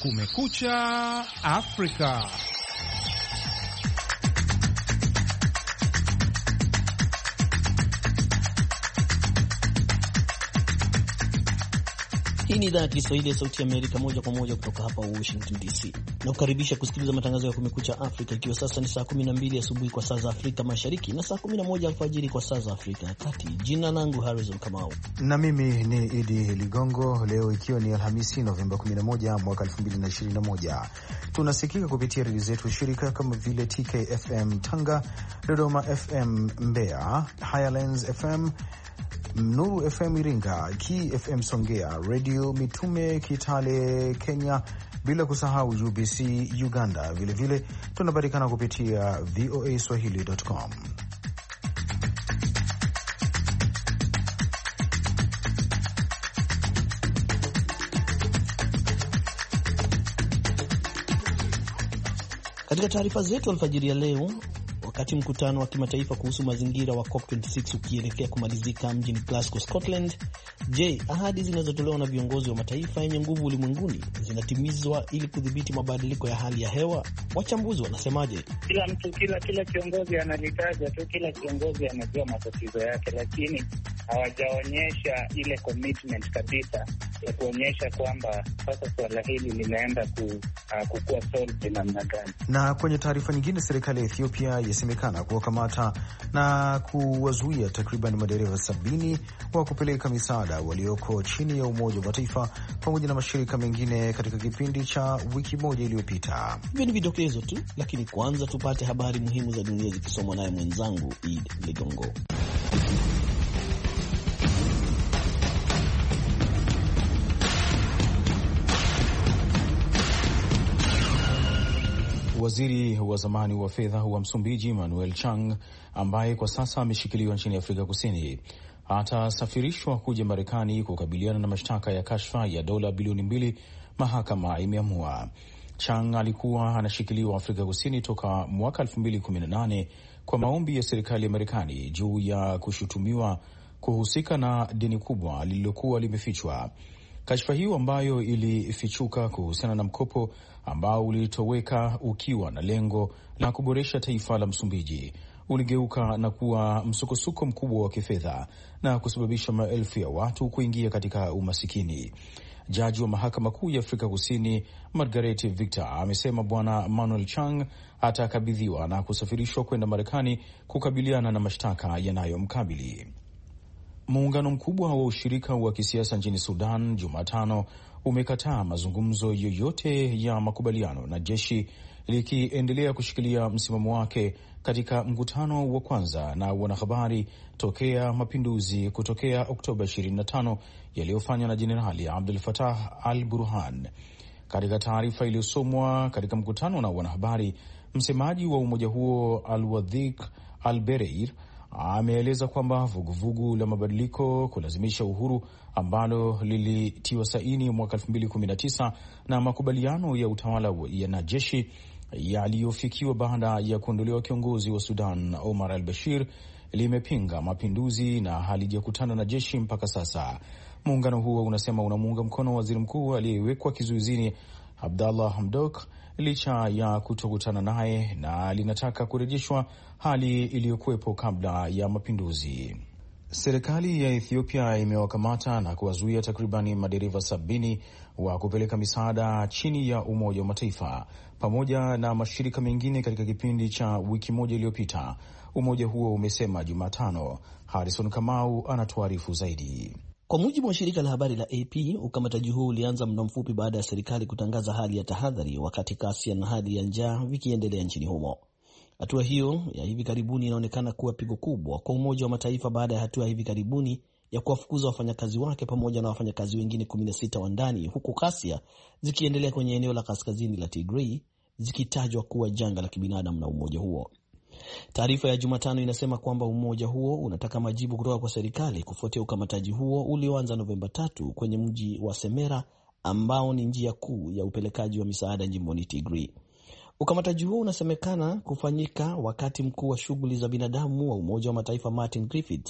Kumekucha Afrika. Hii ni idhaa ya Kiswahili ya Sauti ya Amerika, moja kwa moja kutoka hapa Washington DC. Na kukaribisha kusikiliza matangazo ya Kumekucha Afrika, ikiwa sasa ni saa 12 asubuhi kwa saa za Afrika Mashariki na saa 11 alfajiri kwa saa za Afrika ya Kati. Jina langu Harrison Kamau na mimi ni Idi Ligongo. Leo ikiwa ni Alhamisi, Novemba 11 mwaka 2021, tunasikika kupitia redio zetu shirika kama vile TKFM Tanga, Dodoma FM Mbeya, Highlands FM, Nuru FM Iringa, KFM Songea, Radio Mitume Kitale Kenya, bila kusahau UBC Uganda. Vilevile tunapatikana kupitia VOA Swahili.com. Katika taarifa zetu alfajiri ya leo, wakati mkutano wa kimataifa kuhusu mazingira wa COP26 ukielekea kumalizika mjini Glasgow, Scotland, je, ahadi zinazotolewa na viongozi wa mataifa yenye nguvu ulimwenguni zinatimizwa ili kudhibiti mabadiliko ya hali ya hewa? Wachambuzi wanasemaje? Kila mtu, kila kiongozi analitaja tu, kila kiongozi anajua matatizo yake, lakini hawajaonyesha ile commitment kabisa ya kuonyesha kwamba sasa suala hili linaenda kukua solved namna gani. Na kwenye taarifa nyingine, serikali ya Ethiopia yasemekana kuwakamata na kuwazuia takriban madereva 70 wa kupeleka misaada walioko chini ya Umoja wa Mataifa pamoja na mashirika mengine katika kipindi cha wiki moja iliyopita. Hivi ni vidokezo tu, lakini kwanza tupate habari muhimu za dunia zikisomwa naye mwenzangu Idi Ligongo. Waziri wa zamani wa fedha wa Msumbiji Manuel Chang, ambaye kwa sasa ameshikiliwa nchini Afrika Kusini, atasafirishwa kuja Marekani kukabiliana na mashtaka ya kashfa ya dola bilioni 2, mahakama imeamua. Chang alikuwa anashikiliwa Afrika Kusini toka mwaka 2018 kwa maombi ya serikali ya Marekani juu ya kushutumiwa kuhusika na deni kubwa lililokuwa limefichwa. Kashfa hiyo ambayo ilifichuka kuhusiana na mkopo ambao ulitoweka ukiwa na lengo la kuboresha taifa la Msumbiji uligeuka na kuwa msukosuko mkubwa wa kifedha na kusababisha maelfu ya watu kuingia katika umasikini. Jaji wa mahakama kuu ya Afrika Kusini Margaret Victor amesema Bwana Manuel Chang atakabidhiwa na kusafirishwa kwenda Marekani kukabiliana na mashtaka yanayomkabili. Muungano mkubwa wa ushirika wa kisiasa nchini Sudan Jumatano umekataa mazungumzo yoyote ya makubaliano na jeshi, likiendelea kushikilia msimamo wake katika mkutano wa kwanza na wanahabari tokea mapinduzi kutokea Oktoba 25 yaliyofanywa na Jenerali Abdel Fattah al-Burhan. Katika taarifa iliyosomwa katika mkutano na wanahabari, msemaji wa umoja huo Al-Wadhiq Al-Bereir ameeleza kwamba vuguvugu la mabadiliko kulazimisha uhuru ambalo lilitiwa saini mwaka 2019 na makubaliano ya utawala na jeshi yaliyofikiwa baada ya kuondolewa kiongozi wa Sudan Omar al-Bashir limepinga mapinduzi na halijakutana na jeshi mpaka sasa. Muungano huo unasema unamuunga mkono waziri mkuu aliyewekwa kizuizini Abdallah Hamdok licha ya kutokutana naye na linataka kurejeshwa hali iliyokuwepo kabla ya mapinduzi. Serikali ya Ethiopia imewakamata na kuwazuia takribani madereva 70 wa kupeleka misaada chini ya Umoja wa Mataifa pamoja na mashirika mengine katika kipindi cha wiki moja iliyopita, umoja huo umesema Jumatano. Harrison Kamau anatuarifu zaidi. Kwa mujibu wa shirika la habari la AP, ukamataji huu ulianza muda mfupi baada ya serikali kutangaza hali ya tahadhari, wakati ghasia na hali ya njaa vikiendelea nchini humo. Hatua hiyo ya hivi karibuni inaonekana kuwa pigo kubwa kwa Umoja wa Mataifa baada ya hatua ya hivi karibuni ya kuwafukuza wafanyakazi wake pamoja na wafanyakazi wengine 16 wa ndani, huku ghasia zikiendelea kwenye eneo la kaskazini la Tigray zikitajwa kuwa janga la kibinadamu na umoja huo. Taarifa ya Jumatano inasema kwamba umoja huo unataka majibu kutoka kwa serikali kufuatia ukamataji huo ulioanza Novemba 3 kwenye mji wa Semera ambao ni njia kuu ya upelekaji wa misaada jimboni Tigray. Ukamataji huo unasemekana kufanyika wakati mkuu wa shughuli za binadamu wa Umoja wa Mataifa Martin Griffiths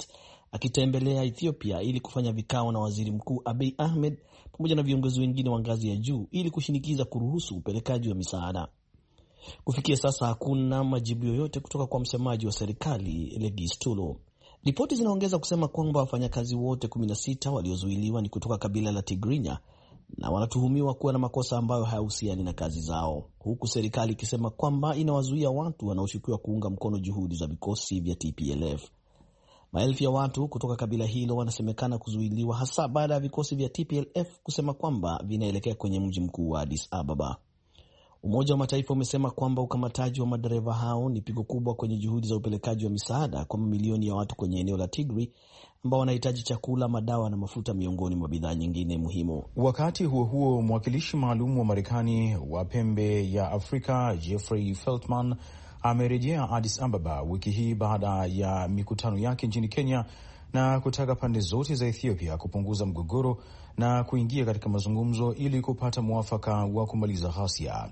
akitembelea Ethiopia ili kufanya vikao na waziri mkuu Abiy Ahmed pamoja na viongozi wengine wa ngazi ya juu ili kushinikiza kuruhusu upelekaji wa misaada. Kufikia sasa hakuna majibu yoyote kutoka kwa msemaji wa serikali Legis Tulu. Ripoti zinaongeza kusema kwamba wafanyakazi wote 16 waliozuiliwa ni kutoka kabila la Tigrinya na wanatuhumiwa kuwa na makosa ambayo hayahusiani na kazi zao, huku serikali ikisema kwamba inawazuia watu wanaoshukiwa kuunga mkono juhudi za vikosi vya TPLF. Maelfu ya watu kutoka kabila hilo wanasemekana kuzuiliwa hasa baada ya vikosi vya TPLF kusema kwamba vinaelekea kwenye mji mkuu wa Addis Ababa. Umoja wa Mataifa umesema kwamba ukamataji wa madereva hao ni pigo kubwa kwenye juhudi za upelekaji wa misaada kwa mamilioni ya watu kwenye eneo la Tigray ambao wanahitaji chakula, madawa na mafuta miongoni mwa bidhaa nyingine muhimu. Wakati huo huo, mwakilishi maalum wa Marekani wa pembe ya Afrika Jeffrey Feltman amerejea Addis Ababa wiki hii baada ya mikutano yake nchini Kenya na kutaka pande zote za Ethiopia kupunguza mgogoro na kuingia katika mazungumzo ili kupata mwafaka wa kumaliza ghasia.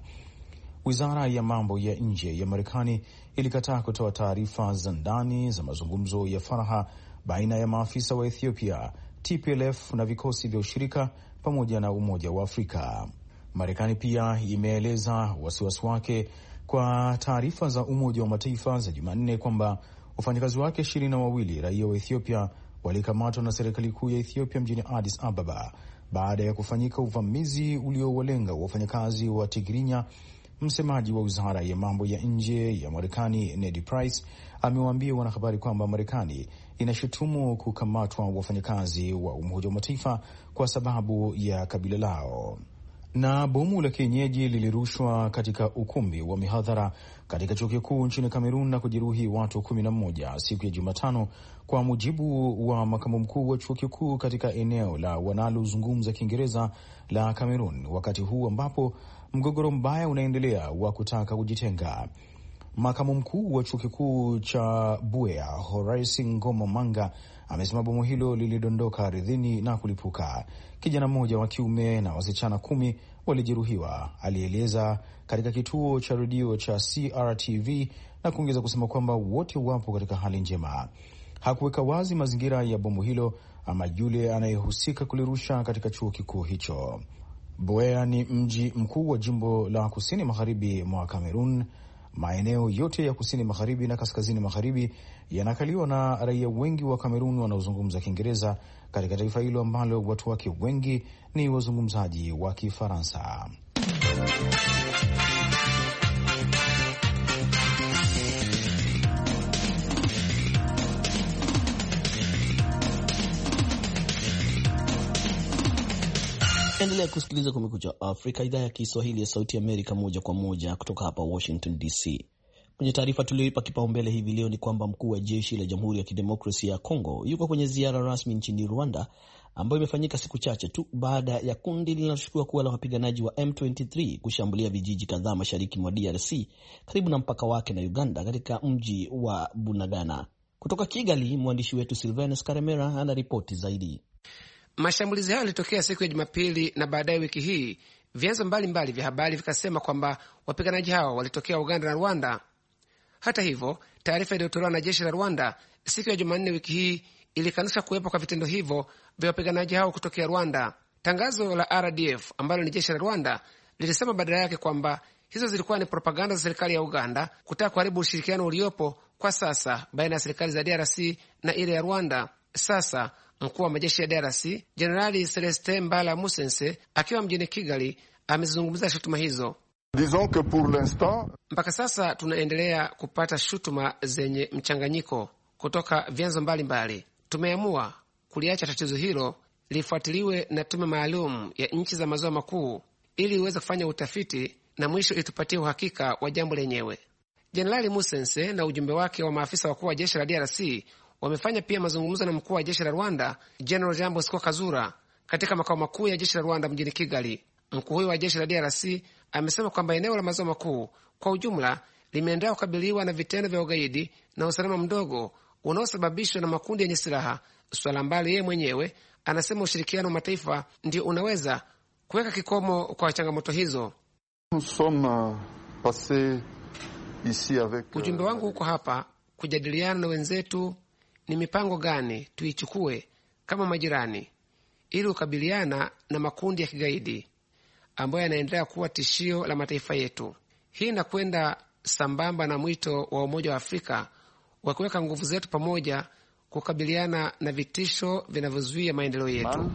Wizara ya mambo ya nje ya Marekani ilikataa kutoa taarifa za ndani za mazungumzo ya faragha baina ya maafisa wa Ethiopia, TPLF na vikosi vya ushirika pamoja na Umoja wa Afrika. Marekani pia imeeleza wasiwasi wake kwa taarifa za Umoja wa Mataifa za Jumanne kwamba wafanyakazi wake 22 raia wa Ethiopia walikamatwa na serikali kuu ya Ethiopia mjini Addis Ababa baada ya kufanyika uvamizi uliowalenga wafanyakazi wa Tigrinya. Msemaji wa wizara ya mambo ya nje ya Marekani Ned Price amewaambia wanahabari kwamba Marekani inashutumu kukamatwa wafanyakazi wa Umoja wa Mataifa kwa sababu ya kabila lao. Na bomu la kienyeji lilirushwa katika ukumbi wa mihadhara katika chuo kikuu nchini Kamerun na kujeruhi watu 11 siku ya Jumatano, kwa mujibu wa makamu mkuu wa chuo kikuu katika eneo la wanalozungumza Kiingereza la Kamerun, wakati huu ambapo mgogoro mbaya unaendelea wa kutaka kujitenga. Makamu mkuu wa chuo kikuu cha Buea Horace Ngoma Manga amesema bomu hilo lilidondoka ardhini na kulipuka. Kijana mmoja wa kiume na wasichana 10 walijeruhiwa, alieleza katika kituo cha redio cha CRTV na kuongeza kusema kwamba wote wapo katika hali njema. Hakuweka wazi mazingira ya bomu hilo ama yule anayehusika kulirusha katika chuo kikuu hicho. Buea ni mji mkuu wa jimbo la kusini magharibi mwa Kamerun. Maeneo yote ya kusini magharibi na kaskazini magharibi yanakaliwa na raia wengi wa Kamerun wanaozungumza Kiingereza katika taifa hilo ambalo watu wake wengi ni wazungumzaji wa Kifaransa. Endelea kusikiliza Kumekucha Afrika, idhaa ya Kiswahili ya Sauti Amerika, moja kwa moja kutoka hapa Washington DC. Kwenye taarifa tulioipa kipaumbele hivi leo ni kwamba mkuu wa jeshi la Jamhuri ya Kidemokrasia ya Kongo yuko kwenye ziara rasmi nchini Rwanda, ambayo imefanyika siku chache tu baada ya kundi linaloshukiwa kuwa la wapiganaji wa M23 kushambulia vijiji kadhaa mashariki mwa DRC karibu na mpaka wake na Uganda katika mji wa Bunagana. Kutoka Kigali, mwandishi wetu Silvanus Karemera ana ripoti zaidi. Mashambulizi hayo yalitokea siku ya Jumapili na baadaye wiki hii vyanzo mbalimbali vya habari vikasema kwamba wapiganaji hao walitokea Uganda na Rwanda. Hata hivyo, taarifa iliyotolewa na jeshi la Rwanda siku ya Jumanne wiki hii ilikanusha kuwepo kwa vitendo hivyo vya wapiganaji hao kutokea Rwanda. Tangazo la RDF ambalo ni jeshi la Rwanda lilisema badala yake kwamba hizo zilikuwa ni propaganda za serikali ya Uganda kutaka kuharibu ushirikiano uliopo kwa sasa baina ya serikali za DRC na ile ya Rwanda. Sasa mkuu wa majeshi ya DRC Jenerali Celestin Mbala Musense akiwa mjini Kigali amezungumza shutuma hizo. Mpaka sasa tunaendelea kupata shutuma zenye mchanganyiko kutoka vyanzo mbalimbali. Tumeamua kuliacha tatizo hilo lifuatiliwe na tume maalum ya nchi za maziwa makuu ili iweze kufanya utafiti na mwisho itupatie uhakika wa jambo lenyewe. Jenerali Musense na ujumbe wake wa maafisa wakuu wa jeshi la DRC wamefanya pia mazungumzo na mkuu wa jeshi la Rwanda General Jean Bosco Kazura katika makao makuu ya jeshi la Rwanda mjini Kigali. Mkuu huyo wa jeshi la DRC amesema kwamba eneo la maziwa makuu kwa ujumla limeendelea kukabiliwa na vitendo vya ugaidi na usalama mdogo unaosababishwa na makundi yenye silaha, swala ambalo yeye mwenyewe anasema ushirikiano wa mataifa ndio unaweza kuweka kikomo kwa changamoto hizo. Ujumbe wangu huko hapa kujadiliana na wenzetu ni mipango gani tuichukue kama majirani ili kukabiliana na makundi ya kigaidi ambayo yanaendelea kuwa tishio la mataifa yetu. Hii inakwenda sambamba na mwito wa Umoja wa Afrika wa kuweka nguvu zetu pamoja kukabiliana na vitisho vinavyozuia maendeleo yetu.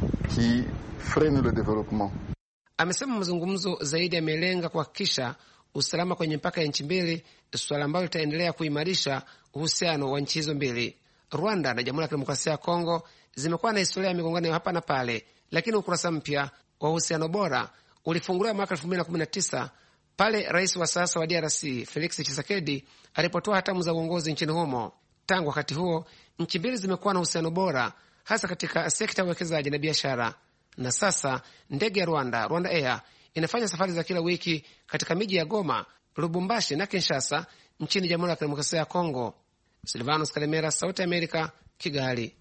Amesema mazungumzo zaidi yamelenga kuhakikisha usalama kwenye mpaka ya nchi mbili, suala ambalo litaendelea kuimarisha uhusiano wa nchi hizo mbili. Rwanda na Jamhuri ya Kidemokrasia ya Kongo zimekuwa na historia ya migongano hapa na pale, lakini ukurasa mpya wa uhusiano bora ulifunguliwa mwaka 2019 pale rais wa sasa wa DRC Felix Tshisekedi alipotoa hatamu za uongozi nchini humo. Tangu wakati huo, nchi mbili zimekuwa na uhusiano bora, hasa katika sekta ya uwekezaji na biashara. Na sasa ndege ya Rwanda Air inafanya safari za kila wiki katika miji ya Goma, Lubumbashi na Kinshasa nchini Jamhuri ya Kidemokrasia ya Kongo. Silvanos Kalemera, Sauti ya Amerika, Kigali.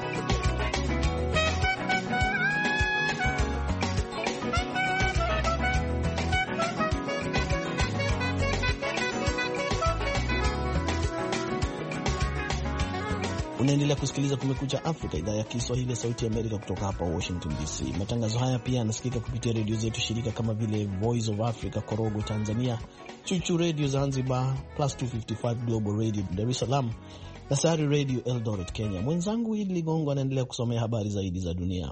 Unaendelea kusikiliza Kumekucha Afrika, idhaa ya Kiswahili ya Sauti ya Amerika kutoka hapa Washington DC. Matangazo haya pia yanasikika kupitia redio zetu shirika kama vile Voice of Africa Korogwe Tanzania, Chuchu Radio Zanzibar, Plus 255 Global Radio Dar es Salaam na Sahari Radio Eldoret Kenya. Mwenzangu Idi Ligongo anaendelea kusomea habari zaidi za dunia.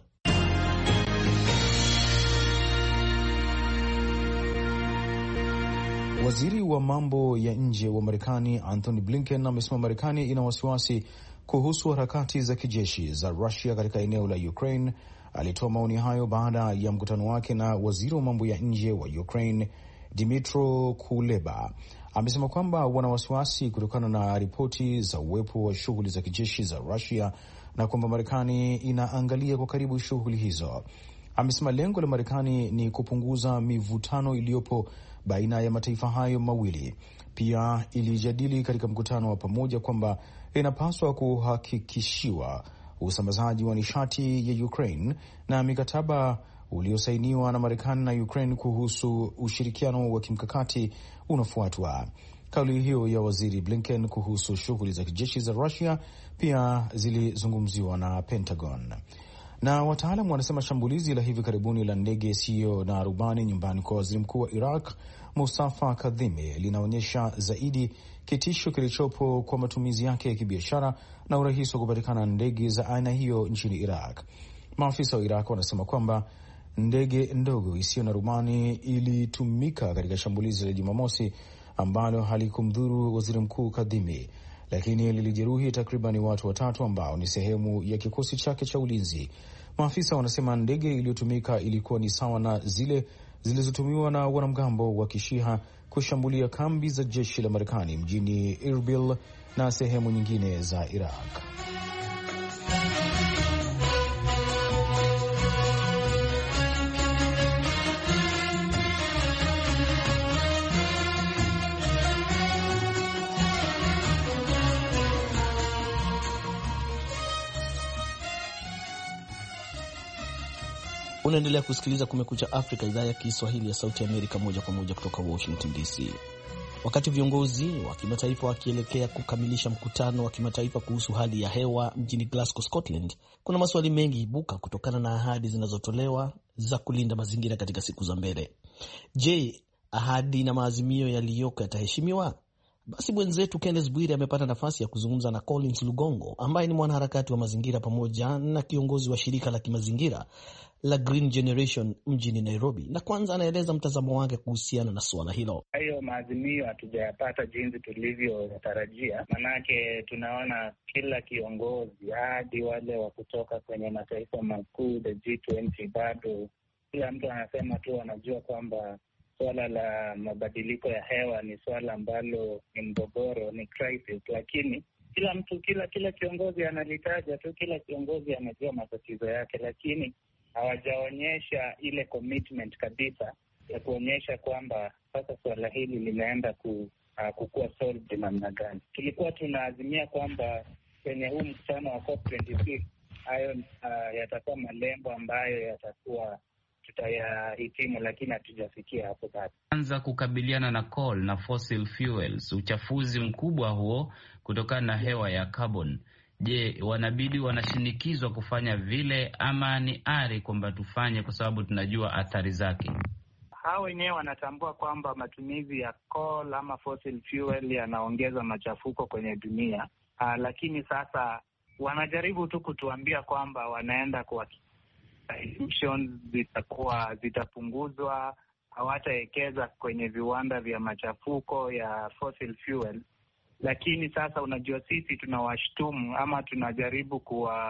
Waziri wa mambo ya nje wa Marekani Anthony Blinken amesema Marekani ina wasiwasi kuhusu harakati za kijeshi za Russia katika eneo la Ukraine. Alitoa maoni hayo baada ya mkutano wake na waziri wa mambo ya nje wa Ukraine Dmytro Kuleba. Amesema kwamba wana wasiwasi kutokana na ripoti za uwepo wa shughuli za kijeshi za Russia na kwamba Marekani inaangalia kwa karibu shughuli hizo. Amesema lengo la Marekani ni kupunguza mivutano iliyopo baina ya mataifa hayo mawili. Pia ilijadili katika mkutano wa pamoja kwamba inapaswa kuhakikishiwa usambazaji wa nishati ya Ukraine na mikataba uliosainiwa na Marekani na Ukraine kuhusu ushirikiano wa kimkakati unafuatwa. Kauli hiyo ya waziri Blinken kuhusu shughuli za kijeshi za Russia pia zilizungumziwa na Pentagon. Na wataalamu wanasema shambulizi la hivi karibuni la ndege isiyo na rubani nyumbani kwa waziri mkuu wa Iraq Mustafa Kadhimi linaonyesha zaidi kitisho kilichopo kwa matumizi yake ya kibiashara na urahisi wa kupatikana ndege za aina hiyo nchini Iraq. Maafisa wa Iraq wanasema kwamba ndege ndogo isiyo na rubani ilitumika katika shambulizi la Jumamosi ambalo halikumdhuru waziri mkuu Kadhimi, lakini lilijeruhi takriban watu watatu ambao ni sehemu ya kikosi chake cha ulinzi. Maafisa wanasema ndege iliyotumika ilikuwa ni sawa na zile zilizotumiwa na wanamgambo wa Kishiha kushambulia kambi za jeshi la Marekani mjini Erbil na sehemu nyingine za Iraq. Unaendelea kusikiliza Kumekucha Afrika, idhaa ya Kiswahili ya Sauti ya Amerika, moja kwa moja kutoka Washington DC. Wakati viongozi wa kimataifa wakielekea kukamilisha mkutano wa kimataifa kuhusu hali ya hewa mjini Glasgow, Scotland, kuna maswali mengi ibuka kutokana na ahadi zinazotolewa za kulinda mazingira katika siku za mbele. Je, ahadi na maazimio yaliyoko yataheshimiwa? Basi mwenzetu Kenneth Bwire amepata nafasi ya kuzungumza na Collins Lugongo ambaye ni mwanaharakati wa mazingira pamoja na kiongozi wa shirika la kimazingira la Green Generation mjini Nairobi, na kwanza anaeleza mtazamo wake kuhusiana na suala hilo. Hayo maazimio hatujayapata jinsi tulivyotarajia, manake tunaona kila kiongozi hadi wale wa kutoka kwenye mataifa makuu the G20, bado kila mtu anasema tu anajua kwamba swala la mabadiliko ya hewa ni swala ambalo ni mgogoro, ni crisis, lakini kila kiongozi analitaja tu, kila kiongozi anajua matatizo yake, lakini hawajaonyesha ile commitment kabisa ya kuonyesha kwamba sasa swala hili linaenda kukuwa solved namna gani. Tulikuwa tunaazimia kwamba kwenye huu mkutano wa COP26 hayo yatakuwa malengo ambayo yatakuwa tutayahitimu, lakini hatujafikia hapo bado. Anza kukabiliana na coal na fossil fuels, uchafuzi mkubwa huo kutokana na hewa ya carbon. Je, wanabidi wanashinikizwa kufanya vile ama ni ari kwamba tufanye kwa sababu tunajua athari zake? Hao wenyewe wanatambua kwamba matumizi ya coal ama fossil fuel yanaongeza machafuko kwenye dunia. Lakini sasa wanajaribu tu kutuambia kwamba wanaenda kwa emissions zitapunguzwa, hawatawekeza kwenye viwanda vya machafuko ya fossil fuel. Lakini sasa unajua, sisi tunawashtumu ama tunajaribu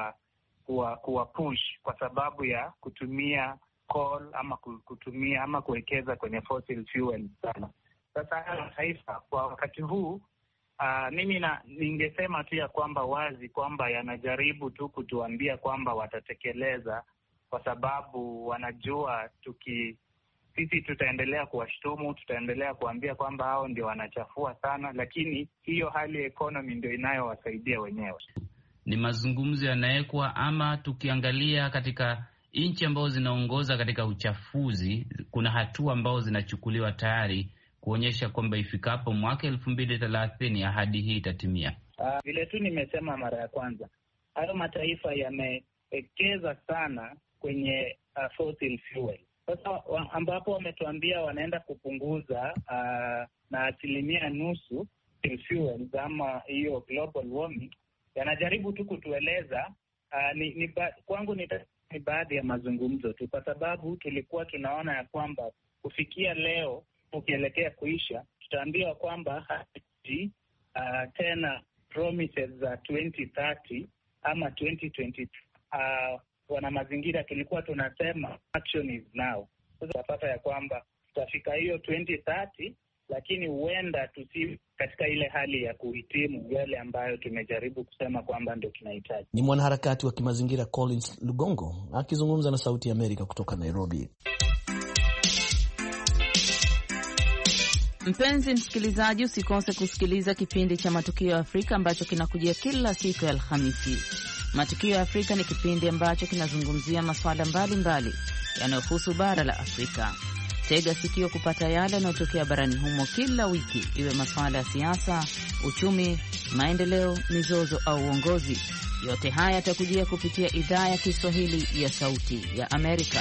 kuwa push kwa sababu ya kutumia coal ama kuwekeza kwenye fossil fuel sana. Sasa haya taifa kwa wakati huu, mimi ningesema tu ya kwamba wazi kwamba yanajaribu tu kutuambia kwamba watatekeleza, kwa sababu wanajua sisi tutaendelea kuwashtumu, tutaendelea kuambia kwamba hao ndio wanachafua sana, lakini hiyo hali ya economy ndio inayowasaidia wenyewe. Ni mazungumzo yanawekwa, ama tukiangalia katika nchi ambazo zinaongoza katika uchafuzi, kuna hatua ambazo zinachukuliwa tayari kuonyesha kwamba ifikapo mwaka 2030 ahadi hii itatimia. Vile tu nimesema mara ya kwanza, hayo mataifa yamewekeza sana kwenye fossil fuel. Sasa ambapo wametuambia wanaenda kupunguza na 0.5% fuels ama hiyo global warming, yanajaribu tu kutueleza kwangu ni baadhi ya mazungumzo tu, kwa sababu tulikuwa tunaona ya kwamba kufikia leo ukielekea kuisha, tutaambiwa kwamba tena promises za 2030 ama 2020 wana mazingira tulikuwa tunasema action is now. Sasa tutapata ya kwamba tutafika hiyo 2030, lakini huenda tusi katika ile hali ya kuhitimu yale ambayo tumejaribu kusema kwamba ndio tunahitaji. Ni mwanaharakati wa kimazingira Collins Lugongo akizungumza na Sauti ya Amerika kutoka Nairobi. Mpenzi msikilizaji, usikose kusikiliza kipindi cha Matukio ya Afrika ambacho kinakujia kila siku ya Alhamisi. Matukio ya Afrika ni kipindi ambacho kinazungumzia masuala mbalimbali yanayohusu bara la Afrika. Tega sikio kupata yale yanayotokea barani humo kila wiki, iwe masuala ya siasa, uchumi, maendeleo, mizozo au uongozi. Yote haya yatakujia kupitia idhaa ya Kiswahili ya Sauti ya Amerika.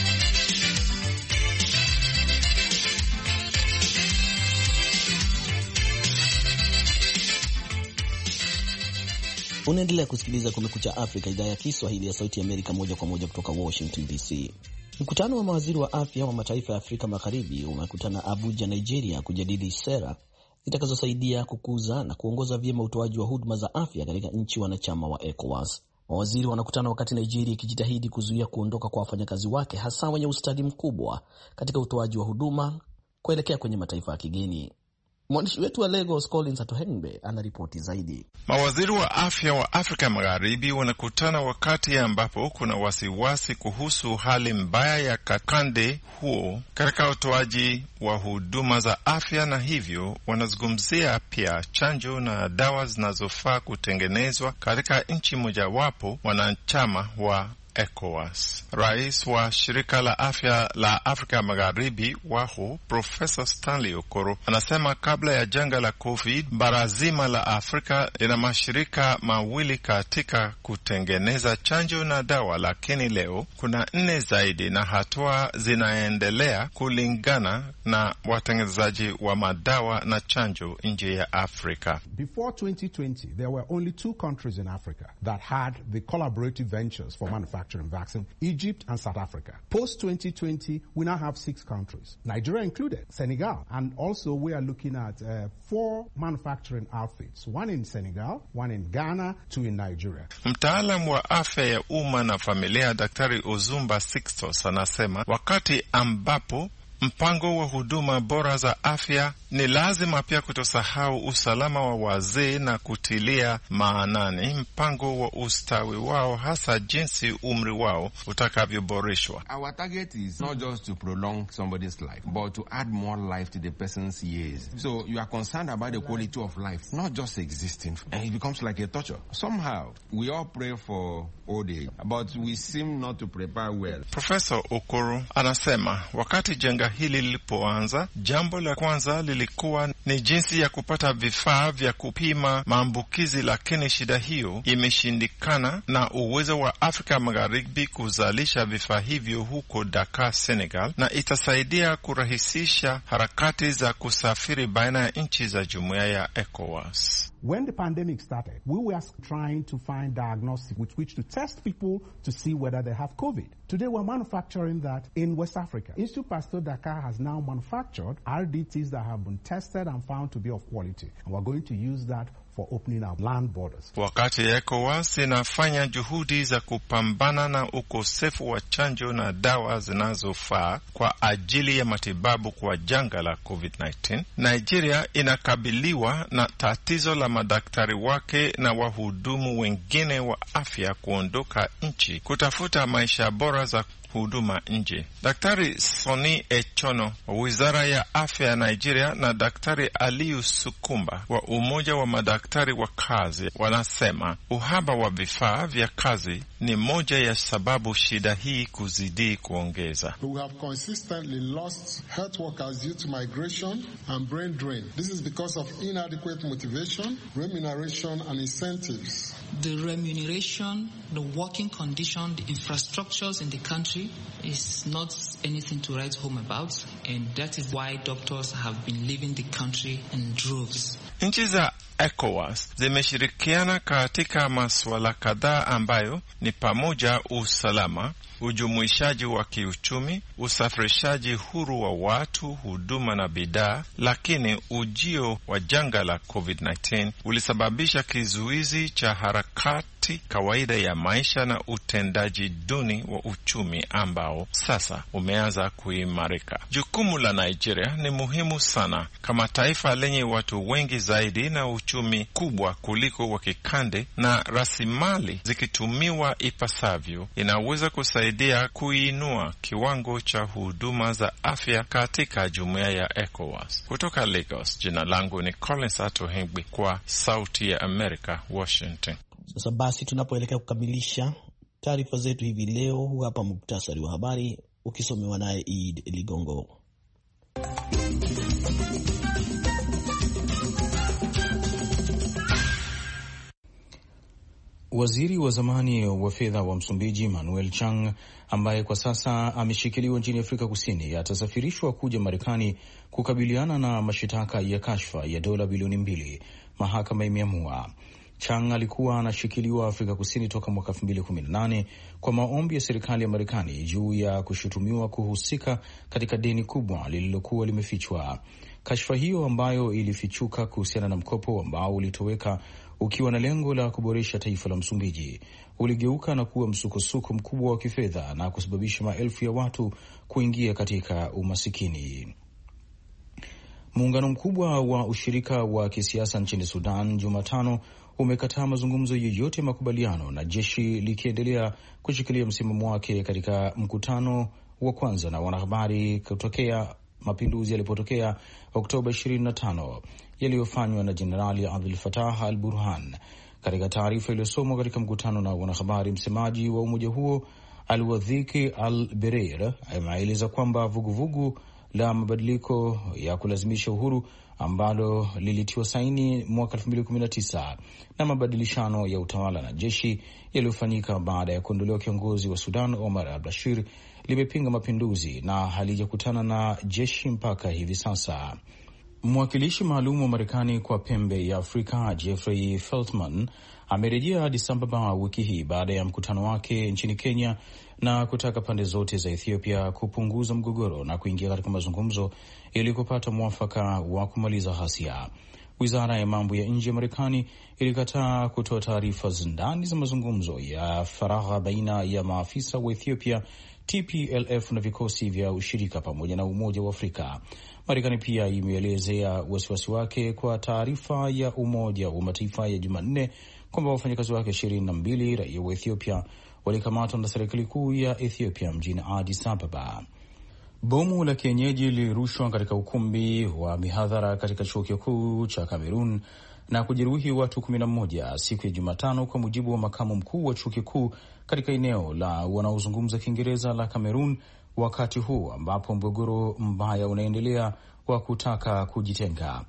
Unaendelea kusikiliza Kumekucha Afrika, idhaa ya Kiswahili ya Sauti ya Amerika, moja kwa moja kutoka Washington DC. Mkutano wa mawaziri wa afya wa mataifa ya Afrika Magharibi umekutana Abuja, Nigeria, kujadili sera zitakazosaidia kukuza na kuongoza vyema utoaji wa huduma za afya katika nchi wanachama wa ECOWAS. Mawaziri wanakutana wakati Nigeria ikijitahidi kuzuia kuondoka kwa wafanyakazi wake, hasa wenye ustadi mkubwa katika utoaji wa huduma kuelekea kwenye mataifa ya kigeni. Mwandishi wetu wa Lagos Collins Atohengbe anaripoti zaidi. Mawaziri wa afya wa Afrika Magharibi wanakutana wakati ambapo kuna wasiwasi kuhusu hali mbaya ya kande huo katika utoaji wa huduma za afya, na hivyo wanazungumzia pia chanjo na dawa zinazofaa kutengenezwa katika nchi mojawapo wanachama wa ECOWAS. Rais wa shirika la afya la Afrika Magharibi WAHO, Profesa Stanley Okoro, anasema kabla ya janga la COVID, bara zima la Afrika lina mashirika mawili katika kutengeneza chanjo na dawa, lakini leo kuna 4 zaidi na hatua zinaendelea kulingana na watengenezaji wa madawa na chanjo nje ya Afrika. Before 2020, there were only 2 countries in Africa that had the collaborative ventures for manufacturing vaccine, Egypt and South Africa. Post-2020, we now have 6 countries, Nigeria included, Senegal, and also we are looking at 4 manufacturing outfits, 1 in Senegal, 1 in Ghana, 2 in Nigeria. Mtaalamu wa afya ya umma na familia Daktari Ozumba Sixtos anasema wakati ambapo mpango wa huduma bora za afya ni lazima pia kutosahau usalama wa wazee na kutilia maanani mpango wa ustawi wao, hasa jinsi umri wao utakavyoboreshwa. Our target is not just to prolong somebody's life, but to add more life to the person's years. So you are concerned about the quality of life, not just existing, and it becomes like a torture. Somehow, we all pray for old age, but we seem not to prepare well. Professor Okoro anasema wakati janga hili lilipoanza, jambo la kwanza lilikuwa ni jinsi ya kupata vifaa vya kupima maambukizi, lakini shida hiyo imeshindikana na uwezo wa Afrika Magharibi kuzalisha vifaa hivyo huko Dakar, Senegal, na itasaidia kurahisisha harakati za kusafiri baina ya nchi za jumuiya ya ECOWAS. When the pandemic started, we were trying to find diagnostics with which to test people to see whether they have COVID. Today we're manufacturing that in West Africa. Institut Pasteur Dakar has now manufactured RDTs that have been tested and found to be of quality. And we're going to use that for opening our land borders. Wakati ECOWAS inafanya juhudi za kupambana na ukosefu wa chanjo na dawa zinazofaa kwa ajili ya matibabu kwa janga la COVID-19, Nigeria inakabiliwa na tatizo la madaktari wake na wahudumu wengine wa afya kuondoka nchi kutafuta maisha bora za huduma nje. Daktari Soni Echono wa Wizara ya Afya ya Nigeria na Daktari Aliyu Sukumba wa Umoja wa Madaktari wa Kazi wanasema uhaba wa vifaa vya kazi ni moja ya sababu shida hii kuzidi kuongeza. We have consistently lost health workers due to migration and brain drain. This is because of inadequate motivation, remuneration and incentives. The remuneration, the working condition, the infrastructures in the country is not anything to write home about, and that is why doctors have been leaving the country in droves. Nchi za ECOWAS zimeshirikiana katika masuala kadhaa ambayo ni pamoja usalama, ujumuishaji wa kiuchumi, usafirishaji huru wa watu, huduma na bidhaa, lakini ujio wa janga la COVID-19 ulisababisha kizuizi cha harakati kawaida ya maisha na utendaji duni wa uchumi ambao sasa umeanza kuimarika. Jukumu la Nigeria ni muhimu sana kama taifa lenye watu wengi zaidi na uchumi kubwa kuliko wa kikande, na rasilimali zikitumiwa ipasavyo inaweza kusaidia kuinua kiwango cha huduma za afya katika jumuiya ya ECOWAS. Kutoka Lagos, jina langu ni Collins Atohengwi kwa Sauti ya Amerika, Washington. Sasa basi, tunapoelekea kukamilisha taarifa zetu hivi leo, hapa muktasari wa habari ukisomewa naye Eid Ligongo. Waziri wa zamani wa fedha wa Msumbiji Manuel Chang, ambaye kwa sasa ameshikiliwa nchini Afrika Kusini, atasafirishwa kuja Marekani kukabiliana na mashitaka ya kashfa ya dola bilioni 2, mahakama imeamua. Chang alikuwa anashikiliwa Afrika Kusini toka mwaka 2018 kwa maombi ya serikali ya Marekani juu ya kushutumiwa kuhusika katika deni kubwa lililokuwa limefichwa. Kashfa hiyo ambayo ilifichuka kuhusiana na mkopo ambao ulitoweka ukiwa na lengo la kuboresha taifa la Msumbiji, uligeuka na kuwa msukosuko mkubwa wa kifedha na kusababisha maelfu ya watu kuingia katika umasikini. Muungano mkubwa wa ushirika wa kisiasa nchini Sudan Jumatano umekataa mazungumzo yoyote makubaliano, na jeshi likiendelea kushikilia msimamo wake katika mkutano wa kwanza na wanahabari kutokea mapinduzi yalipotokea Oktoba 25 yaliyofanywa na Jenerali Abdel Fattah al-Burhan. Katika taarifa iliyosomwa katika mkutano na wanahabari, msemaji wa umoja huo Al-Wadhiki al-Bereir ameeleza kwamba vuguvugu la mabadiliko ya kulazimisha uhuru ambalo lilitiwa saini mwaka 2019 na mabadilishano ya utawala na jeshi yaliyofanyika baada ya kuondolewa kiongozi wa Sudan Omar al-Bashir limepinga mapinduzi na halijakutana na jeshi mpaka hivi sasa. Mwakilishi maalum wa Marekani kwa pembe ya Afrika Jeffrey Feltman amerejea Addis Ababa wiki hii baada ya mkutano wake nchini Kenya na kutaka pande zote za Ethiopia kupunguza mgogoro na kuingia katika mazungumzo ili kupata mwafaka wa kumaliza ghasia. Wizara ya mambo ya nje ya Marekani ilikataa kutoa taarifa za ndani za mazungumzo ya faragha baina ya maafisa wa Ethiopia, TPLF na vikosi vya ushirika pamoja na Umoja wa Afrika. Marekani pia imeelezea wasiwasi wake kwa taarifa ya Umoja wa Mataifa ya Jumanne kwamba wafanyakazi wake 22 raia wa Ethiopia walikamatwa na serikali kuu ya Ethiopia mjini Addis Ababa. Bomu la kienyeji lilirushwa katika ukumbi wa mihadhara katika chuo kikuu cha Kamerun na kujeruhi watu 11 siku ya Jumatano, kwa mujibu wa makamu mkuu wa chuo kikuu katika eneo la wanaozungumza Kiingereza la Kamerun, wakati huu ambapo mgogoro mbaya unaendelea wa kutaka kujitenga.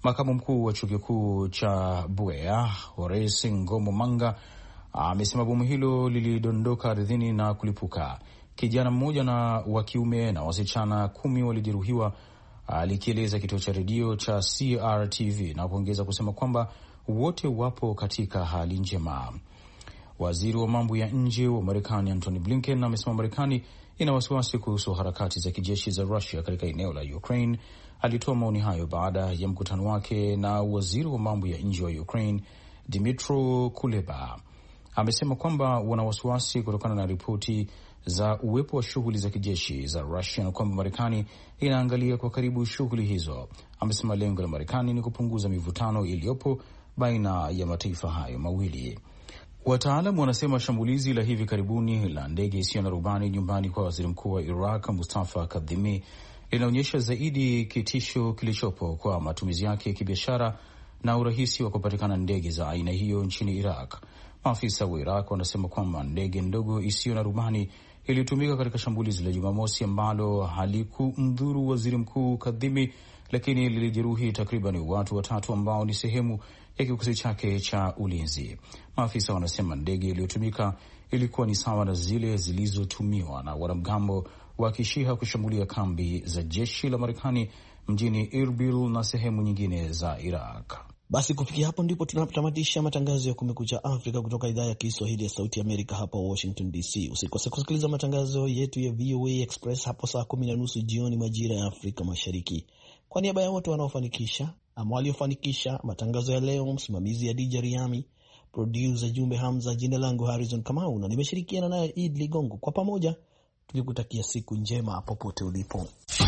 Makamu mkuu wa chuo kikuu cha Buea, Horace Ngomo Manga, amesema bomu hilo lilidondoka ardhini na kulipuka. Kijana mmoja na wa kiume na wasichana 10 walijeruhiwa, alikieleza kituo cha redio cha CRTV na kuongeza kusema kwamba wote wapo katika hali njema. Waziri wa mambo ya nje wa Marekani Antony Blinken amesema Marekani ina wasiwasi kuhusu harakati za kijeshi za Russia katika eneo la Ukraine. Alitoa maoni hayo baada ya mkutano wake na waziri wa mambo ya nje wa Ukraine Dmytro Kuleba. Amesema kwamba wana wasiwasi kutokana na ripoti za uwepo wa shughuli za kijeshi za Russia na kwamba Marekani inaangalia kwa karibu shughuli hizo. Amesema lengo la Marekani ni kupunguza mivutano iliyopo baina ya mataifa hayo mawili. Wataalamu wanasema shambulizi la hivi karibuni la ndege isiyo na rubani nyumbani kwa waziri mkuu wa Iraq Mustafa Kadhimi linaonyesha zaidi kitisho kilichopo kwa matumizi yake ya kibiashara na urahisi wa kupatikana ndege za aina hiyo nchini Iraq. Maafisa wa Iraq wanasema kwamba ndege ndogo isiyo na rubani ilitumika katika shambulizi la Jumamosi ambalo halikumdhuru waziri mkuu Kadhimi, lakini lilijeruhi takriban watu 3 ambao ni sehemu ya kikosi chake cha ulinzi. Maafisa wanasema ndege iliyotumika ilikuwa ni sawa na zile zilizotumiwa na wanamgambo wa Kishiha kushambulia kambi za jeshi la Marekani mjini Erbil na sehemu nyingine za Iraq. Basi kufikia hapo ndipo tunatamatisha matangazo ya Kumekucha Afrika kutoka idhaa ya Kiswahili ya Sauti Amerika hapa Washington DC. Usikose kusikiliza matangazo yetu ya VOA Express hapo saa 10:30 jioni majira ya Afrika Mashariki. Kwa niaba ya wote wanaofanikisha ama waliofanikisha matangazo ya leo, msimamizi ya DJ Riami, producer Jumbe Hamza, jina langu Harrison Kamau na nimeshirikiana naye Id Ligongo, kwa pamoja tukikutakia siku njema popote ulipo.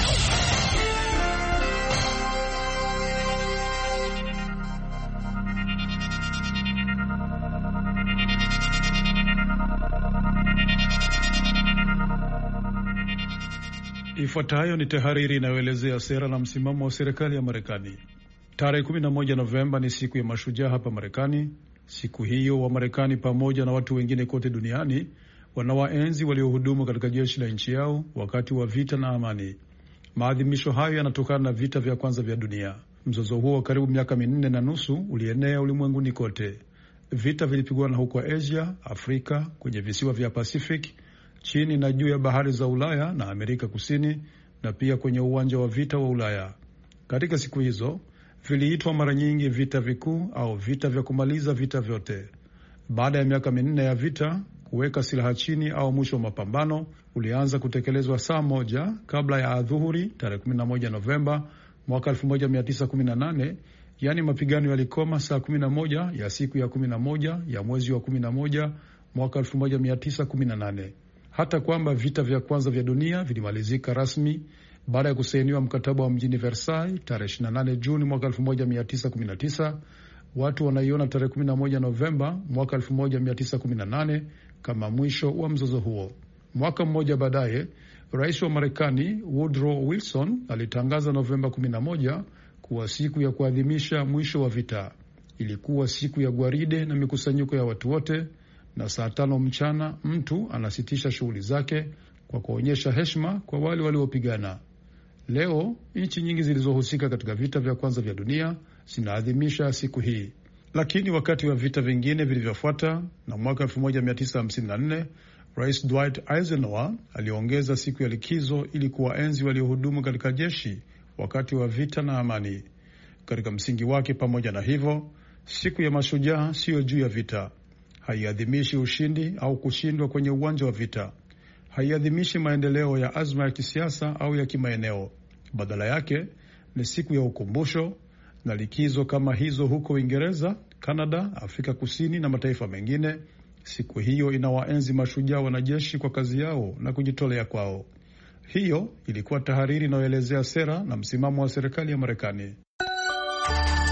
Ifuatayo ni tahariri inayoelezea sera na msimamo wa serikali ya Marekani. Tarehe 11 Novemba ni siku ya mashujaa hapa Marekani. Siku hiyo wa Marekani pamoja na watu wengine kote duniani wanawaenzi waliohudumu katika jeshi la nchi yao wakati wa vita na amani. Maadhimisho hayo yanatokana na vita vya kwanza vya dunia. Mzozo huo karibu miaka 4.5 ulienea ulimwenguni kote. Vita vilipigwana huko Asia, Afrika, kwenye visiwa vya Pacific, chini na juu ya bahari za Ulaya na Amerika Kusini, na pia kwenye uwanja wa vita wa Ulaya. Katika siku hizo viliitwa mara nyingi vita vikuu au vita vya kumaliza vita vyote. Baada ya miaka 4 ya vita, kuweka silaha chini au mwisho wa mapambano ulianza kutekelezwa saa moja kabla ya adhuhuri tarehe 11 Novemba mwaka 1918, yani mapigano yalikoma saa 11 ya siku ya 11 ya mwezi wa 11 mwaka 1918. Hata kwamba vita vya kwanza vya dunia vilimalizika rasmi baada ya kusainiwa mkataba wa mjini Versailles tarehe 28 Juni mwaka 1919, watu wanaiona tarehe 11 Novemba mwaka 1918 kama mwisho wa mzozo huo. Mwaka mmoja baadaye, Rais wa Marekani Woodrow Wilson alitangaza Novemba 11 kuwa siku ya kuadhimisha mwisho wa vita. Ilikuwa siku ya gwaride na mikusanyiko ya watu wote, na saa 5 mchana mtu anasitisha shughuli zake kwa kuonyesha heshima kwa wale waliopigana. Leo nchi nyingi zilizohusika katika vita vya kwanza vya dunia zinaadhimisha siku hii. Lakini wakati wa vita vingine vilivyofuata na mwaka 1954, Rais Dwight Eisenhower aliongeza siku ya likizo ili kuwaenzi waliohudumu katika jeshi wakati wa vita na amani. Katika msingi wake, pamoja na hivyo, siku ya mashujaa siyo juu ya vita. Haiadhimishi ushindi au kushindwa kwenye uwanja wa vita. Haiadhimishi maendeleo ya azma ya kisiasa au ya kimaeneo. Badala yake ni siku ya ukumbusho na likizo kama hizo huko Uingereza, Kanada, Afrika Kusini na mataifa mengine. Siku hiyo inawaenzi mashujaa wanajeshi kwa kazi yao na kujitolea kwao. Hiyo ilikuwa tahariri inayoelezea sera na msimamo wa serikali ya Marekani.